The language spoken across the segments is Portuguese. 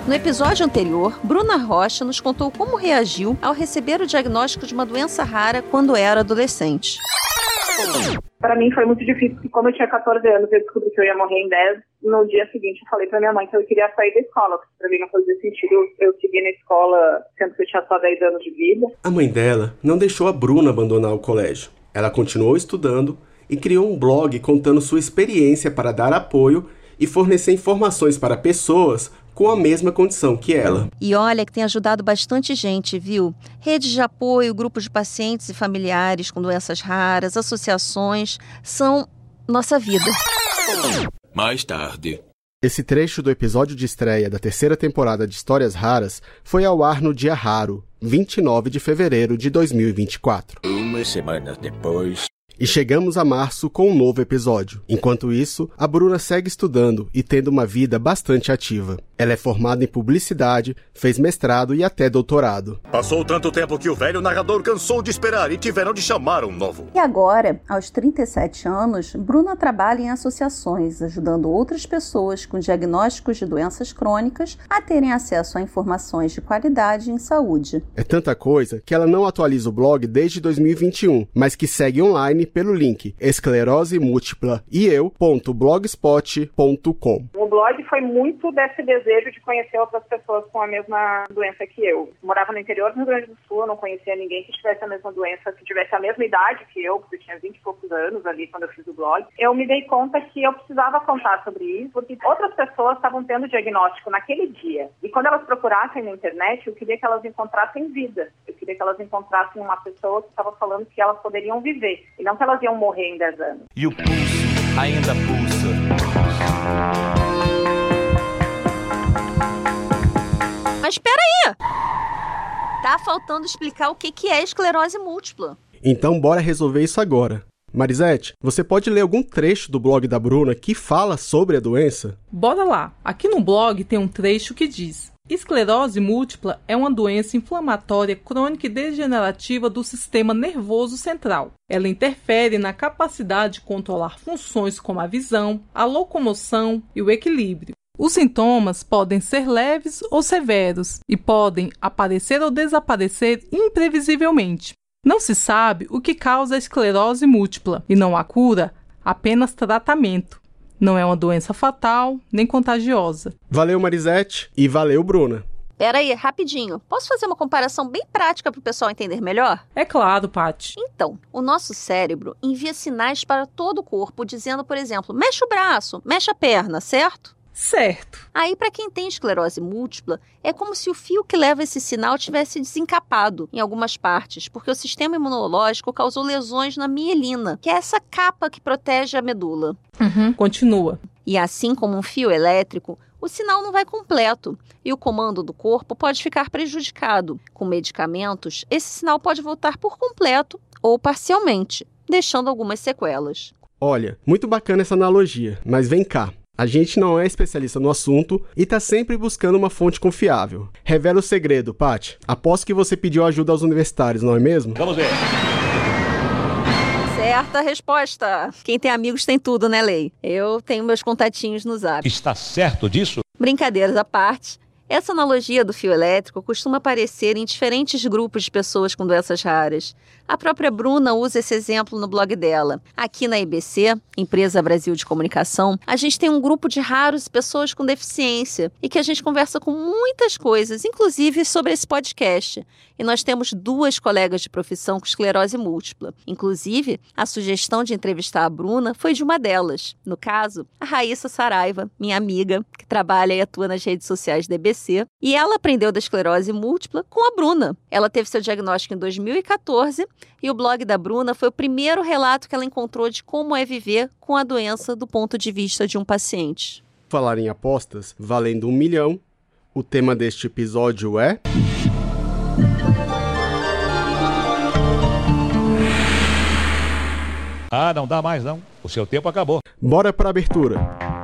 No episódio anterior, Bruna Rocha nos contou como reagiu ao receber o diagnóstico de uma doença rara quando era adolescente. Para mim foi muito difícil, porque quando eu tinha 14 anos eu descobri que eu ia morrer em 10. No dia seguinte eu falei para minha mãe que eu queria sair da escola, porque para mim não fazia sentido eu seguir na escola, sendo que eu tinha só 10 anos de vida. A mãe dela não deixou a Bruna abandonar o colégio. Ela continuou estudando e criou um blog contando sua experiência para dar apoio e fornecer informações para pessoas com a mesma condição que ela. E olha que tem ajudado bastante gente, viu? Redes de apoio, grupos de pacientes e familiares com doenças raras, associações, são nossa vida. Mais tarde. Esse trecho do episódio de estreia da 3ª temporada de Histórias Raras foi ao ar no dia raro, 29 de fevereiro de 2024. Uma semana depois... E chegamos a março com um novo episódio. Enquanto isso, a Bruna segue estudando e tendo uma vida bastante ativa. Ela é formada em publicidade, fez mestrado e até doutorado. Passou tanto tempo que o velho narrador cansou de esperar e tiveram de chamar um novo. E agora, aos 37 anos, Bruna trabalha em associações, ajudando outras pessoas com diagnósticos de doenças crônicas a terem acesso a informações de qualidade em saúde. É tanta coisa que ela não atualiza o blog desde 2021, mas que segue online pelo link esclerosemultiplaeeu.blogspot.com. O blog foi muito desse desejo de conhecer outras pessoas com a mesma doença que eu. Morava no interior do Rio Grande do Sul, eu não conhecia ninguém que tivesse a mesma doença, que tivesse a mesma idade que eu, porque eu tinha 20 e poucos anos ali quando eu fiz o blog. Eu me dei conta que eu precisava contar sobre isso, porque outras pessoas estavam tendo diagnóstico naquele dia. E quando elas procurassem na internet, eu queria que elas encontrassem vida. Eu queria que elas encontrassem uma pessoa que estava falando que elas poderiam viver, e não que elas iam morrer em 10 anos. E o pulso ainda pulsa. Mas espera aí! Tá faltando explicar o que é esclerose múltipla. Então bora resolver isso agora. Marisete, você pode ler algum trecho do blog da Bruna que fala sobre a doença? Bora lá! Aqui no blog tem um trecho que diz: esclerose múltipla é uma doença inflamatória crônica e degenerativa do sistema nervoso central. Ela interfere na capacidade de controlar funções como a visão, a locomoção e o equilíbrio. Os sintomas podem ser leves ou severos e podem aparecer ou desaparecer imprevisivelmente. Não se sabe o que causa a esclerose múltipla e não há cura, apenas tratamento. Não é uma doença fatal nem contagiosa. Valeu, Marisete, e valeu, Bruna. Pera aí, rapidinho. Posso fazer uma comparação bem prática para o pessoal entender melhor? É claro, Paty. Então, o nosso cérebro envia sinais para todo o corpo, dizendo, por exemplo, mexe o braço, mexe a perna, certo? Certo. Aí, para quem tem esclerose múltipla, é como se o fio que leva esse sinal tivesse desencapado em algumas partes, porque o sistema imunológico causou lesões na mielina, que é essa capa que protege a medula. Continua. E assim como um fio elétrico, o sinal não vai completo e o comando do corpo pode ficar prejudicado. Com medicamentos, esse sinal pode voltar por completo ou parcialmente, deixando algumas sequelas. Olha, muito bacana essa analogia, mas vem cá. A gente não é especialista no assunto e está sempre buscando uma fonte confiável. Revela o segredo, Paty. Aposto que você pediu ajuda aos universitários, não é mesmo? Vamos ver. Certa resposta. Quem tem amigos tem tudo, né, Lei? Eu tenho meus contatinhos no Zap. Está certo disso? Brincadeiras à parte, essa analogia do fio elétrico costuma aparecer em diferentes grupos de pessoas com doenças raras. A própria Bruna usa esse exemplo no blog dela. Aqui na IBC, Empresa Brasil de Comunicação, a gente tem um grupo de raros pessoas com deficiência e que a gente conversa com muitas coisas, inclusive sobre esse podcast. E nós temos 2 colegas de profissão com esclerose múltipla. Inclusive, a sugestão de entrevistar a Bruna foi de uma delas. No caso, a Raíssa Saraiva, minha amiga, que trabalha e atua nas redes sociais da IBC. E ela aprendeu da esclerose múltipla com a Bruna. Ela teve seu diagnóstico em 2014 e o blog da Bruna foi o primeiro relato que ela encontrou de como é viver com a doença do ponto de vista de um paciente. Falar em apostas, valendo 1 milhão, o tema deste episódio é... Ah, não dá mais não. O seu tempo acabou. Bora para a abertura.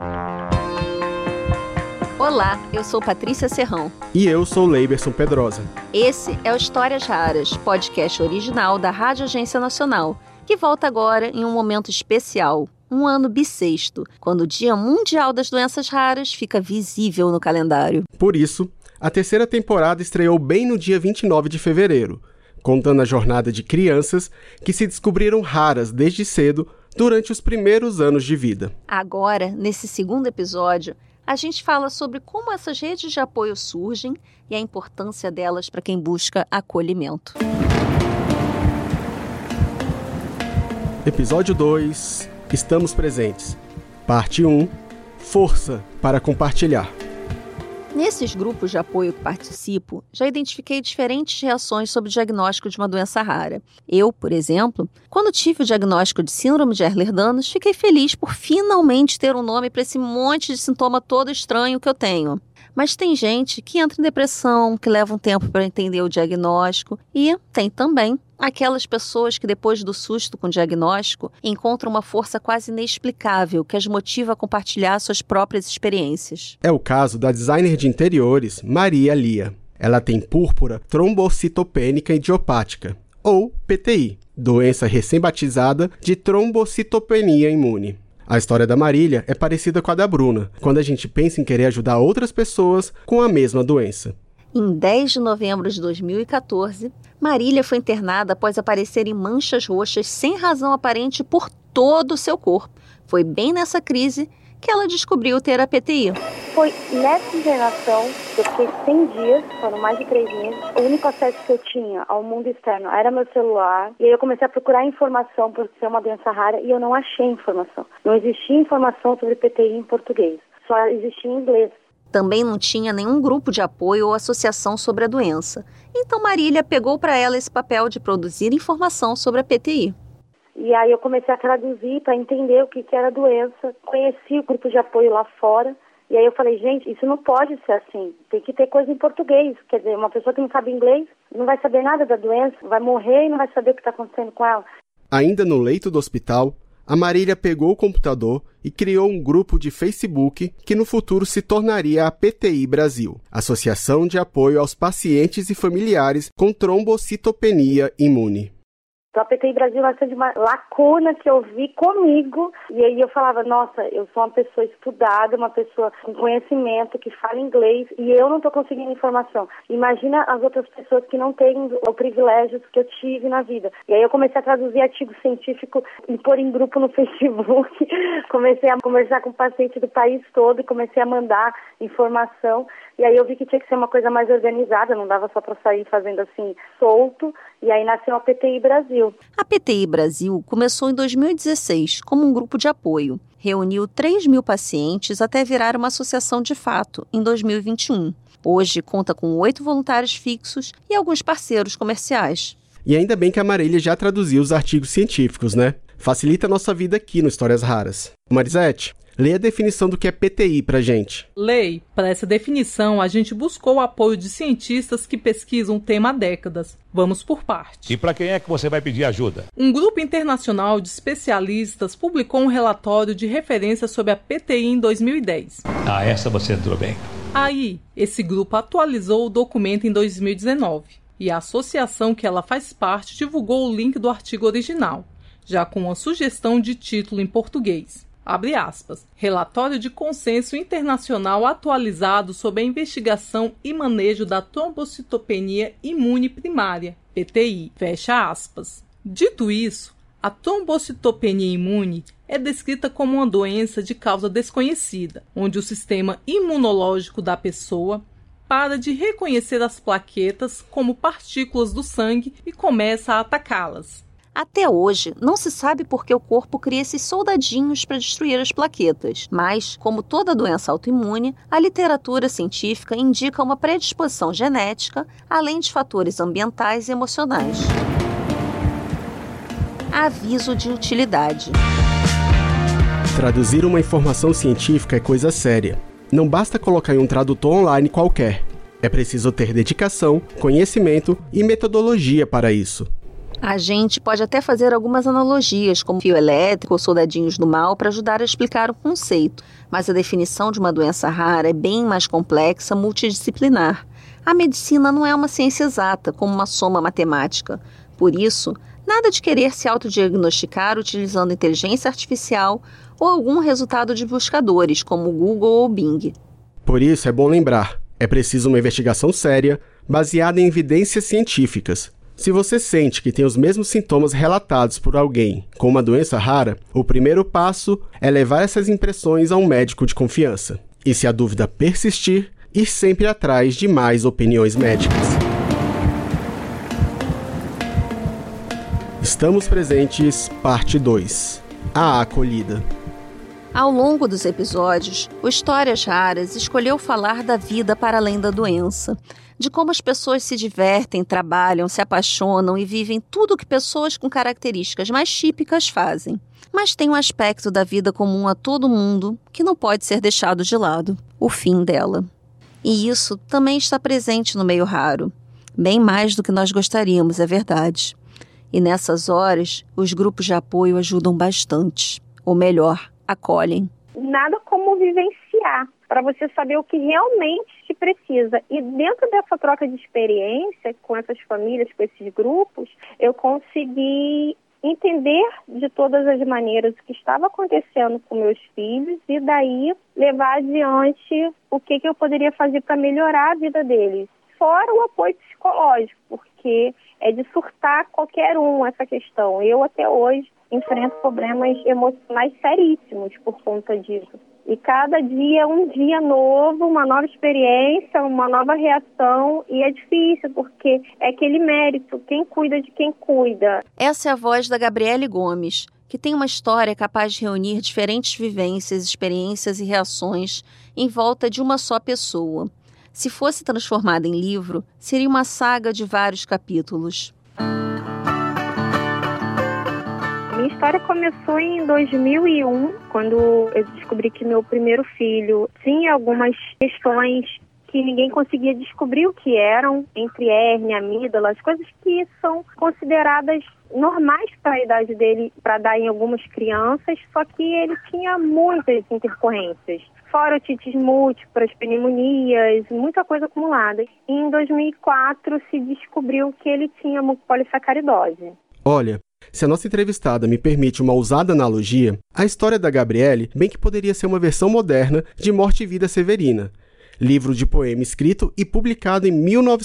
Olá, eu sou Patrícia Serrão. E eu sou Leiberson Pedrosa. Esse é o Histórias Raras, podcast original da Rádio Agência Nacional, que volta agora em um momento especial. um ano bissexto, quando o Dia Mundial das Doenças Raras fica visível no calendário. Por isso, a terceira temporada estreou bem no dia 29 de fevereiro, contando a jornada de crianças que se descobriram raras desde cedo durante os primeiros anos de vida. Agora, nesse segundo episódio, a gente fala sobre como essas redes de apoio surgem e a importância delas para quem busca acolhimento. Episódio 2, Estamos Presentes. Parte 1, Força para Compartilhar. Nesses grupos de apoio que participo, já identifiquei diferentes reações sobre o diagnóstico de uma doença rara. Eu, por exemplo, quando tive o diagnóstico de síndrome de Ehlers-Danlos, fiquei feliz por finalmente ter um nome para esse monte de sintoma todo estranho que eu tenho. Mas tem gente que entra em depressão, que leva um tempo para entender o diagnóstico, e tem também aquelas pessoas que depois do susto com o diagnóstico encontram uma força quase inexplicável que as motiva a compartilhar suas próprias experiências. É o caso da designer de interiores Maria Lia. Ela tem púrpura trombocitopênica idiopática, ou PTI, doença recém-batizada de trombocitopenia imune. A história da Marília é parecida com a da Bruna, quando a gente pensa em querer ajudar outras pessoas com a mesma doença. Em 10 de novembro de 2014, Marília foi internada após aparecerem manchas roxas sem razão aparente por todo o seu corpo. Foi bem nessa crise que ela descobriu ter a PTI. Foi nessa internação, eu fiquei 100 dias, foram mais de 3 meses. O único acesso que eu tinha ao mundo externo era meu celular. E aí eu comecei a procurar informação por ser uma doença rara e eu não achei informação. Não existia informação sobre PTI em português, só existia em inglês. Também não tinha nenhum grupo de apoio ou associação sobre a doença. Então Marília pegou para ela esse papel de produzir informação sobre a PTI. E aí eu comecei a traduzir para entender o que era a doença. Conheci o grupo de apoio lá fora. E aí eu falei, gente, isso não pode ser assim. Tem que ter coisa em português. Quer dizer, uma pessoa que não sabe inglês não vai saber nada da doença, vai morrer e não vai saber o que está acontecendo com ela. Ainda no leito do hospital, a Marília pegou o computador e criou um grupo de Facebook que no futuro se tornaria a PTI Brasil, Associação de Apoio aos Pacientes e Familiares com Trombocitopenia Imune. Então, a PTI Brasil vai ser de uma lacuna que eu vi comigo, e aí eu falava, nossa, eu sou uma pessoa estudada, uma pessoa com conhecimento, que fala inglês, e eu não estou conseguindo informação. Imagina as outras pessoas que não têm o privilégio que eu tive na vida. E aí eu comecei a traduzir artigo científico e pôr em grupo no Facebook, comecei a conversar com pacientes do país todo, comecei a mandar informação, e aí eu vi que tinha que ser uma coisa mais organizada, não dava só para sair fazendo assim, solto, e aí nasceu a PTI Brasil. A PTI Brasil começou em 2016 como um grupo de apoio. Reuniu 3.000 pacientes até virar uma associação de fato em 2021. Hoje conta com 8 voluntários fixos e alguns parceiros comerciais. E ainda bem que a Marília já traduziu os artigos científicos, né? Facilita a nossa vida aqui no Histórias Raras. Marisete, lê a definição do que é PTI pra gente. Lei, para essa definição, a gente buscou o apoio de cientistas que pesquisam o tema há décadas. Vamos por parte. E para quem é que você vai pedir ajuda? Um grupo internacional de especialistas publicou um relatório de referência sobre a PTI em 2010. Essa você entrou bem. Aí, esse grupo atualizou o documento em 2019. E a associação que ela faz parte divulgou o link do artigo original, já com uma sugestão de título em português. Abre aspas, relatório de consenso internacional atualizado sobre a investigação e manejo da trombocitopenia imune primária, PTI, fecha aspas. Dito isso, a trombocitopenia imune é descrita como uma doença de causa desconhecida, onde o sistema imunológico da pessoa para de reconhecer as plaquetas como partículas do sangue e começa a atacá-las. Até hoje, não se sabe por que o corpo cria esses soldadinhos para destruir as plaquetas, mas, como toda doença autoimune, a literatura científica indica uma predisposição genética, além de fatores ambientais e emocionais. Aviso de utilidade. Traduzir uma informação científica é coisa séria. Não basta colocar em um tradutor online qualquer. É preciso ter dedicação, conhecimento e metodologia para isso. A gente pode até fazer algumas analogias, como fio elétrico ou soldadinhos do mal, para ajudar a explicar o conceito, mas a definição de uma doença rara é bem mais complexa, multidisciplinar. A medicina não é uma ciência exata, como uma soma matemática. Por isso, Nada de querer se autodiagnosticar utilizando inteligência artificial ou algum resultado de buscadores, como o Google ou o Bing. Por isso, é bom lembrar, é preciso uma investigação séria, baseada em evidências científicas. Se você sente que tem os mesmos sintomas relatados por alguém com uma doença rara, o primeiro passo é levar essas impressões a um médico de confiança. E se a dúvida persistir, ir sempre atrás de mais opiniões médicas. Estamos Presentes, parte 2. A acolhida. Ao longo dos episódios, o Histórias Raras escolheu falar da vida para além da doença, de como as pessoas se divertem, trabalham, se apaixonam e vivem tudo o que pessoas com características mais típicas fazem. Mas tem um aspecto da vida comum a todo mundo que não pode ser deixado de lado: o fim dela. E isso também está presente no meio raro. Bem mais do que nós gostaríamos, é verdade. E nessas horas, os grupos de apoio ajudam bastante. Ou melhor, acolhem. Nada como vivenciar, para você saber o que realmente te precisa. E dentro dessa troca de experiência com essas famílias, com esses grupos, eu consegui entender de todas as maneiras o que estava acontecendo com meus filhos e daí levar adiante o que eu poderia fazer para melhorar a vida deles. Fora o apoio psicológico, porque é de surtar qualquer um essa questão. Eu até hoje enfrento problemas emocionais seríssimos por conta disso. E cada dia é um dia novo, uma nova experiência, uma nova reação. E é difícil, porque é aquele mérito, quem cuida de quem cuida. Essa é a voz da Gabriele Gomes, que tem uma história capaz de reunir diferentes vivências, experiências e reações em volta de uma só pessoa. Se fosse transformada em livro, seria uma saga de vários capítulos. Minha história começou em 2001, quando eu descobri que meu primeiro filho tinha algumas questões que ninguém conseguia descobrir o que eram, entre hérnia, amígdala, as coisas que são consideradas normais para a idade dele, para dar em algumas crianças, só que ele tinha muitas intercorrências. Fora otites múltiplas, pneumonias, muita coisa acumulada. E em 2004 se descobriu que ele tinha mucopolissacaridose. Olha, se a nossa entrevistada me permite uma ousada analogia, a história da Gabriele bem que poderia ser uma versão moderna de Morte e Vida Severina, livro de poema escrito e publicado em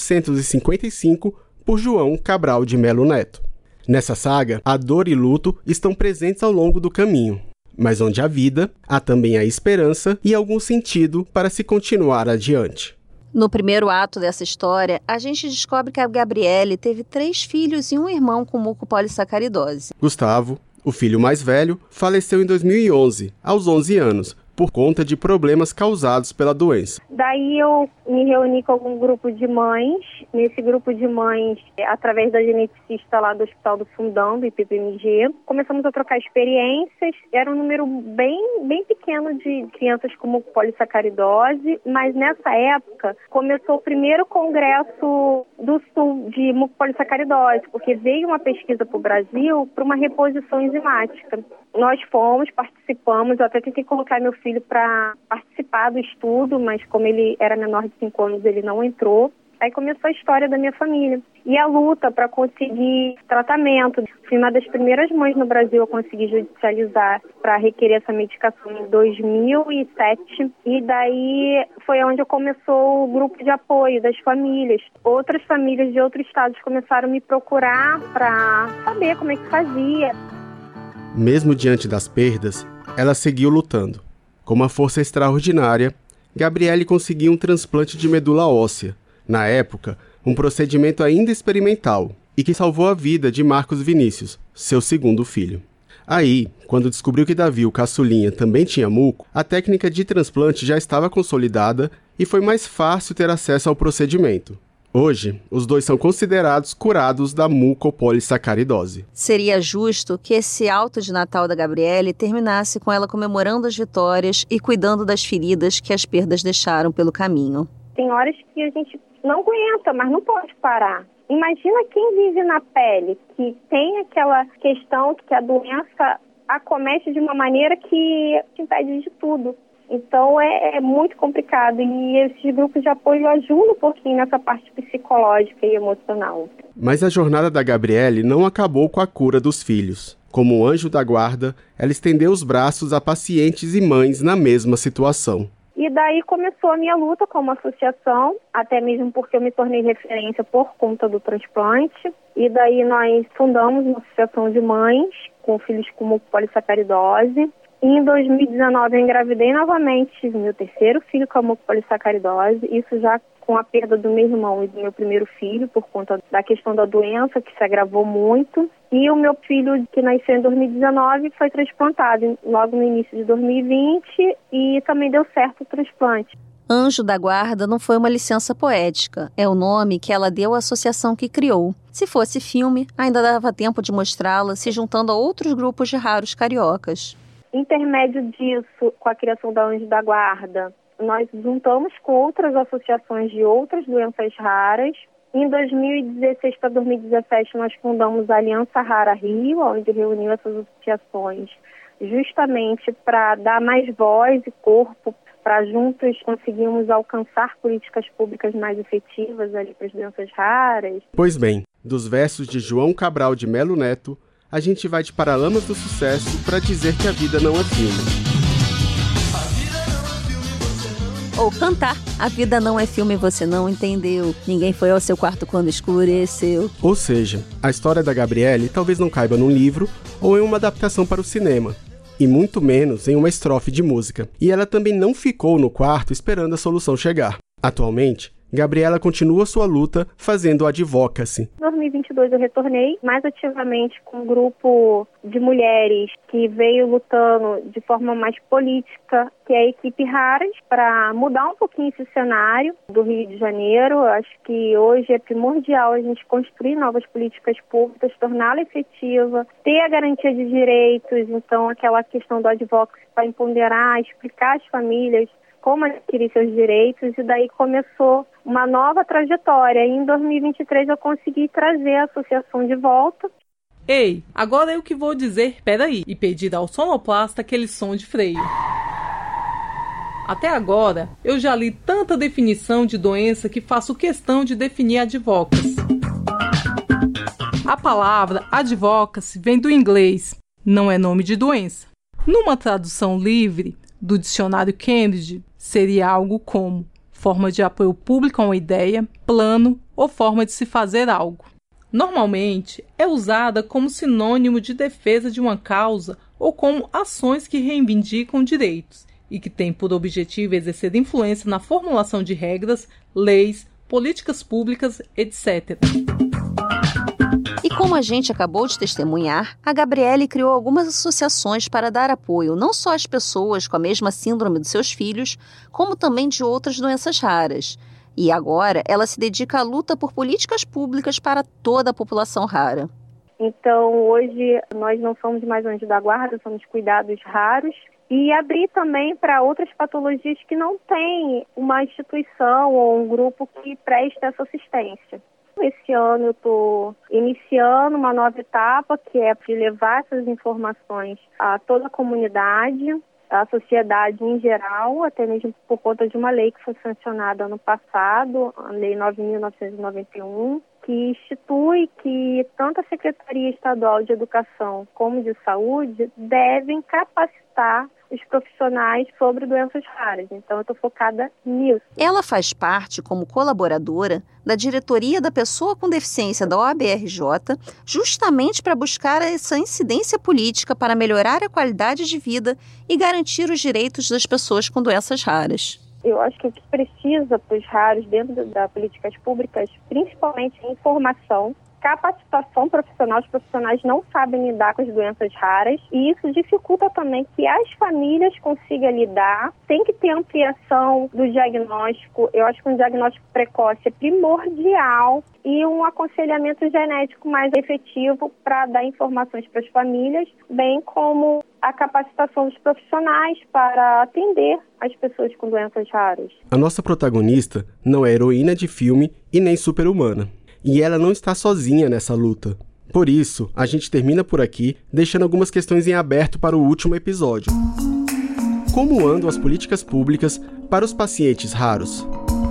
1955 por João Cabral de Melo Neto. Nessa saga, a dor e luto estão presentes ao longo do caminho, mas onde há vida, há também a esperança e algum sentido para se continuar adiante. No primeiro ato dessa história, a gente descobre que a Gabriele teve 3 filhos e um irmão com mucopolissacaridose. Gustavo, o filho mais velho, faleceu em 2011, aos 11 anos, por conta de problemas causados pela doença. Daí eu me reuni com algum grupo de mães. Nesse grupo de mães, através da geneticista lá do Hospital do Fundão, do IPPMG, começamos a trocar experiências. Era um número bem pequeno de crianças com mucopolissacaridose, mas nessa época começou o primeiro congresso do Sul de mucopolissacaridose, porque veio uma pesquisa para o Brasil para uma reposição enzimática. Nós fomos, participamos, eu até tentei colocar meu filho para participar do estudo, mas como ele era menor de 5 anos, ele não entrou. Aí começou a história da minha família. E a luta para conseguir tratamento. Fui uma das primeiras mães no Brasil a conseguir judicializar para requerer essa medicação em 2007. E daí foi onde começou o grupo de apoio das famílias. Outras famílias de outros estados começaram a me procurar para saber como é que fazia. Mesmo diante das perdas, ela seguiu lutando. Com uma força extraordinária, Gabriele conseguiu um transplante de medula óssea. Na época, um procedimento ainda experimental, e que salvou a vida de Marcos Vinícius, seu segundo filho. Aí, quando descobriu que Davi, o caçulinha, também tinha muco, a técnica de transplante já estava consolidada e foi mais fácil ter acesso ao procedimento. Hoje, os dois são considerados curados da mucopolissacaridose. Seria justo que esse alto de Natal da Gabriele terminasse com ela comemorando as vitórias e cuidando das feridas que as perdas deixaram pelo caminho. Tem horas que a gente não aguenta, mas não pode parar. Imagina quem vive na pele, que tem aquela questão que a doença acomete de uma maneira que te impede de tudo. Então é muito complicado e esses grupos de apoio ajudam um pouquinho nessa parte psicológica e emocional. Mas a jornada da Gabriele não acabou com a cura dos filhos. Como um anjo da guarda, ela estendeu os braços a pacientes e mães na mesma situação. E daí começou a minha luta como associação, até mesmo porque eu me tornei referência por conta do transplante. E daí nós fundamos uma associação de mães com filhos com mucopolissacaridose. E em 2019 eu engravidei novamente, tive meu terceiro filho com a mucopolissacaridose, isso já com a perda do meu irmão e do meu primeiro filho, por conta da questão da doença, que se agravou muito. E o meu filho, que nasceu em 2019, foi transplantado logo no início de 2020 e também deu certo o transplante. Anjo da Guarda não foi uma licença poética, é o nome que ela deu à associação que criou. Se fosse filme, ainda dava tempo de mostrá-la se juntando a outros grupos de raros cariocas. Intermédio disso, com a criação da Anjo da Guarda, nós juntamos com outras associações de outras doenças raras. Em 2016 para 2017, nós fundamos a Aliança Rara Rio, onde reuniu essas associações justamente para dar mais voz e corpo, para juntos conseguirmos alcançar políticas públicas mais efetivas ali para as doenças raras. Pois bem, dos versos de João Cabral de Melo Neto, a gente vai de Paralamas do Sucesso para dizer que a vida não é filme. Ou cantar, a vida não é filme, você não entendeu. Ninguém foi ao seu quarto quando escureceu. Ou seja, a história da Gabriele talvez não caiba num livro ou em uma adaptação para o cinema. E muito menos em uma estrofe de música. E ela também não ficou no quarto esperando a solução chegar. Atualmente, Gabriela continua sua luta fazendo advocacy. Em 2022 eu retornei mais ativamente com um grupo de mulheres que veio lutando de forma mais política, que é a equipe Raras, para mudar um pouquinho esse cenário do Rio de Janeiro. Eu acho que hoje é primordial a gente construir novas políticas públicas, torná-la efetiva, ter a garantia de direitos, então aquela questão do advocacy para empoderar, explicar às famílias como adquirir seus direitos, e daí começou uma nova trajetória. E em 2023 eu consegui trazer a associação de volta. Ei, agora eu que vou dizer peraí, e pedir ao sonoplasta aquele som de freio. Até agora, eu já li tanta definição de doença que faço questão de definir advocacy. A palavra advocacy vem do inglês, não é nome de doença. Numa tradução livre do dicionário Cambridge, seria algo como forma de apoio público a uma ideia, plano ou forma de se fazer algo. Normalmente, é usada como sinônimo de defesa de uma causa ou como ações que reivindicam direitos e que têm por objetivo exercer influência na formulação de regras, leis, políticas públicas, etc. E como a gente acabou de testemunhar, a Gabriele criou algumas associações para dar apoio não só às pessoas com a mesma síndrome dos seus filhos, como também de outras doenças raras. E agora ela se dedica à luta por políticas públicas para toda a população rara. Então hoje nós não somos mais Anjo da Guarda, somos cuidados raros. E abrir também para outras patologias que não têm uma instituição ou um grupo que preste essa assistência. Esse ano eu estou iniciando uma nova etapa, que é de levar essas informações a toda a comunidade, a sociedade em geral, até mesmo por conta de uma lei que foi sancionada ano passado, a Lei 9.991, que institui que tanto a Secretaria Estadual de Educação como de Saúde devem capacitar os profissionais sobre doenças raras. Então, eu estou focada nisso. Ela faz parte, como colaboradora, da diretoria da pessoa com deficiência da OABRJ, justamente para buscar essa incidência política para melhorar a qualidade de vida e garantir os direitos das pessoas com doenças raras. Eu acho que o que precisa para os raros dentro das políticas públicas, principalmente é informação, capacitação profissional. Os profissionais não sabem lidar com as doenças raras e isso dificulta também que as famílias consigam lidar. Tem que ter ampliação do diagnóstico. Eu acho que um diagnóstico precoce é primordial e um aconselhamento genético mais efetivo para dar informações para as famílias, bem como a capacitação dos profissionais para atender as pessoas com doenças raras. A nossa protagonista não é heroína de filme e nem super-humana. E ela não está sozinha nessa luta. Por isso, a gente termina por aqui, deixando algumas questões em aberto para o último episódio. como andam as políticas públicas para os pacientes raros.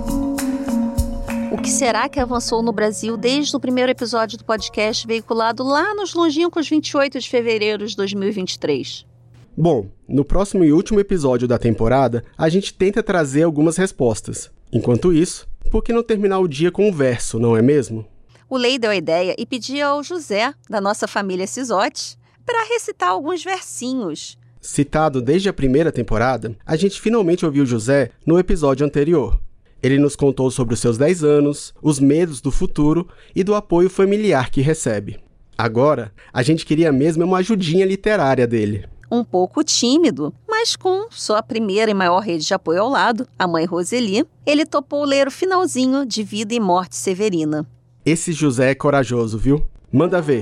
O que será que avançou no Brasil desde o primeiro episódio do podcast veiculado lá nos longínquos 28 de fevereiro de 2023? Bom, no próximo e último episódio da temporada, a gente tenta trazer algumas respostas. Enquanto isso, por que não terminar o dia com um verso, não é mesmo? O Lei deu a ideia e pediu ao José, da nossa família Cisotti, para recitar alguns versinhos. Citado desde a primeira temporada, a gente finalmente ouviu José no episódio anterior. Ele nos contou sobre os seus 10 anos, os medos do futuro e do apoio familiar que recebe. Agora, a gente queria mesmo uma ajudinha literária dele. Um pouco tímido, mas com sua primeira e maior rede de apoio ao lado, a mãe Roseli, ele topou ler o finalzinho de Vida e Morte Severina. Esse José é corajoso, viu? Manda ver.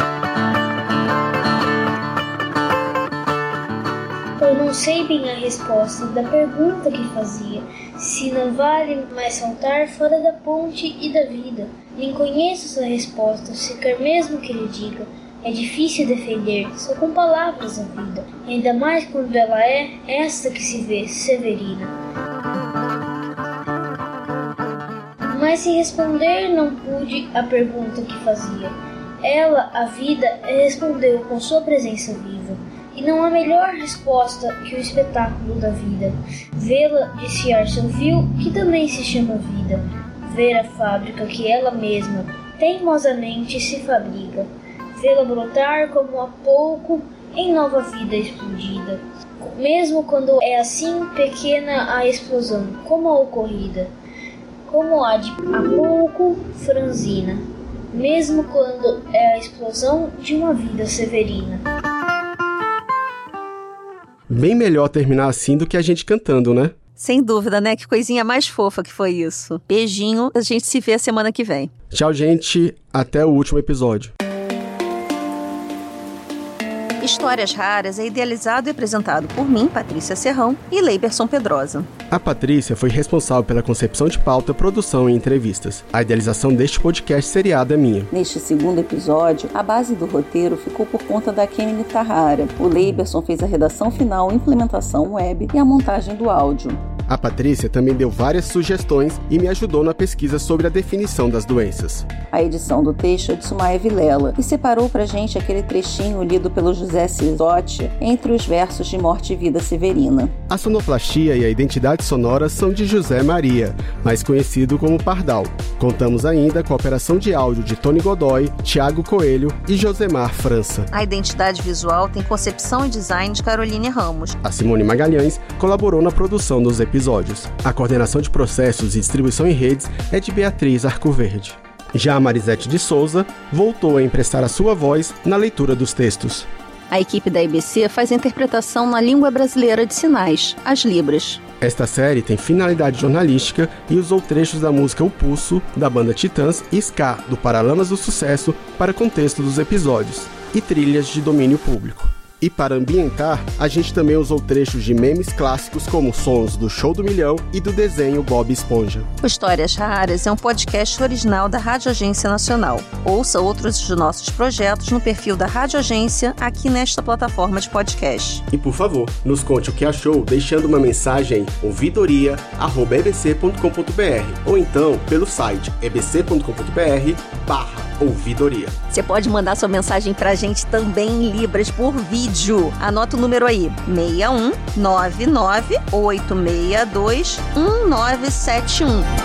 Eu não sei bem a resposta da pergunta que fazia, se não vale mais saltar fora da ponte e da vida. Nem conheço sua resposta, se quer mesmo que lhe diga. É difícil defender, só com palavras a vida, ainda mais quando ela é esta que se vê, Severina. Mas sem responder não pude a pergunta que fazia. Ela, a vida, respondeu com sua presença viva. E não há melhor resposta que o espetáculo da vida. Vê-la desfiar seu fio, que também se chama vida. Ver a fábrica que ela mesma, teimosamente, se fabrica. Vê-la brotar como há pouco em nova vida explodida. Mesmo quando é assim pequena a explosão, como a ocorrida. Como a de há pouco franzina. Mesmo quando é a explosão de uma vida severina. Bem melhor terminar assim do que a gente cantando, né? Sem dúvida, né? Que coisinha mais fofa que foi isso. Beijinho, a gente se vê a semana que vem. Tchau, gente. Até o último episódio. Histórias Raras é idealizado e apresentado por mim, Patrícia Serrão, e Leiberson Pedrosa. A Patrícia foi responsável pela concepção de pauta, produção e entrevistas. A idealização deste podcast seriado é minha. Neste segundo episódio, a base do roteiro ficou por conta da Kemily Tahara. O Leiberson fez a redação final, implementação web e a montagem do áudio. A Patrícia também deu várias sugestões e me ajudou na pesquisa sobre a definição das doenças. A edição do texto é de Sumaia Vilela e separou pra gente aquele trechinho lido pelo José Cisotti entre os versos de Morte e Vida Severina. A sonoplastia e a identidade sonora são de José Maria, mais conhecido como Pardal. Contamos ainda com a operação de áudio de Tony Godoy, Thiago Coelho e Josemar França. A identidade visual tem concepção e design de Caroline Ramos. A Simone Magalhães colaborou na produção dos episódios. A coordenação de processos e distribuição em redes é de Beatriz Arcoverde. Já a Marisete de Souza voltou a emprestar a sua voz na leitura dos textos. A equipe da IBC faz a interpretação na língua brasileira de sinais, as Libras. Esta série tem finalidade jornalística e usou trechos da música O Pulso, da banda Titãs, e Ska, do Paralamas do Sucesso, para contexto dos episódios, e trilhas de domínio público. E para ambientar, a gente também usou trechos de memes clássicos como sons do Show do Milhão e do desenho Bob Esponja. O Histórias Raras é um podcast original da Rádio Agência Nacional. Ouça outros de nossos projetos no perfil da Rádio Agência aqui nesta plataforma de podcast. E por favor, nos conte o que achou deixando uma mensagem em ouvidoria@ebc.com.br ou então pelo site ebc.com.br/ouvidoria. Você pode mandar sua mensagem pra gente também em Libras por vídeo. Anota o número aí, 61 99 862 1971.